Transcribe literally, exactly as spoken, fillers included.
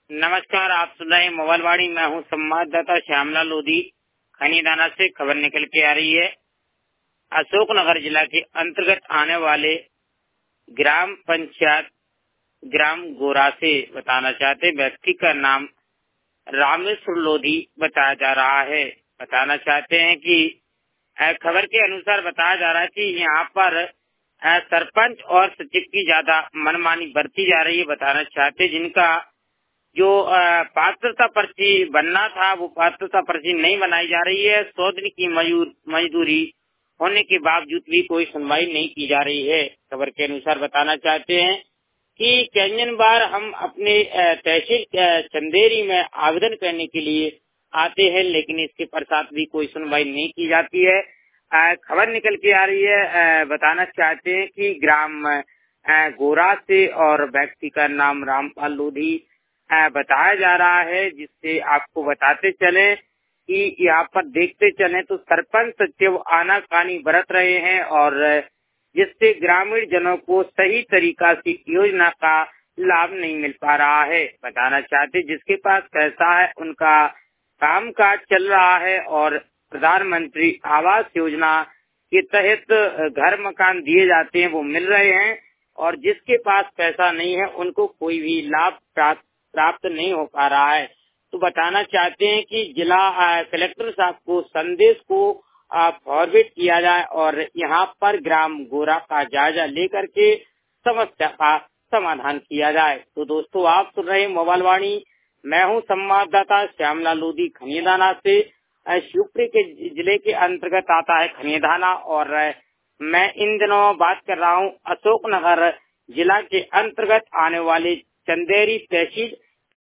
नमस्कार, आप सुन रहे हैं मोबाइल वाणी। मैं हूं संवाददाता श्यामलाल लोधी। खनीदाना से खबर निकल के आ रही है। अशोकनगर जिला के अंतर्गत आने वाले ग्राम पंचायत ग्राम गोरा से बताना चाहते व्यक्ति का नाम रामेश्वर लोधी बताया जा रहा है। बताना चाहते हैं कि खबर के अनुसार बताया जा रहा है कि यहाँ पर सरपंच और सचिव की ज्यादा मनमानी बरती जा रही है। बताना चाहते जिनका जो पात्रता पर्ची बनना था वो पात्रता पर्ची नहीं बनाई जा रही है। सौ दिन की मजदूरी होने के बावजूद भी कोई सुनवाई नहीं की जा रही है। खबर के अनुसार बताना चाहते हैं कि कैंजन बार हम अपने तहसील चंदेरी में आवेदन करने के लिए आते हैं, लेकिन इसके पश्चात भी कोई सुनवाई नहीं की जाती है। खबर निकल के आ रही है। बताना चाहते हैं कि ग्राम गोरा से और व्यक्ति का नाम रामपाल लोधी बताया जा रहा है, जिससे आपको बताते चले कि यहाँ पर देखते चले तो सरपंच सचिव आनाकानी बरत रहे हैं और जिससे ग्रामीण जनों को सही तरीका से योजना का लाभ नहीं मिल पा रहा है। बताना चाहते जिसके पास पैसा है उनका काम काज चल रहा है और प्रधानमंत्री आवास योजना के तहत घर मकान दिए जाते हैं वो मिल रहे हैं, और जिसके पास पैसा नहीं है उनको कोई भी लाभ प्राप्त प्राप्त नहीं हो पा रहा है। तो बताना चाहते हैं कि जिला कलेक्टर साहब को संदेश को फॉरवर्ड किया जाए और यहाँ पर ग्राम गोरा का जायजा लेकर के समस्या का समाधान किया जाए। तो दोस्तों, आप सुन रहे हैं मोबाइल वाणी। मैं हूँ संवाददाता श्यामलाल लोधी खनीदाना से। शिवपुरी के जिले के अंतर्गत आता है खनीदाना, और मैं इन दिनों बात कर रहा हूँ अशोकनगर जिला के अंतर्गत आने वाले चंदेरी तहसील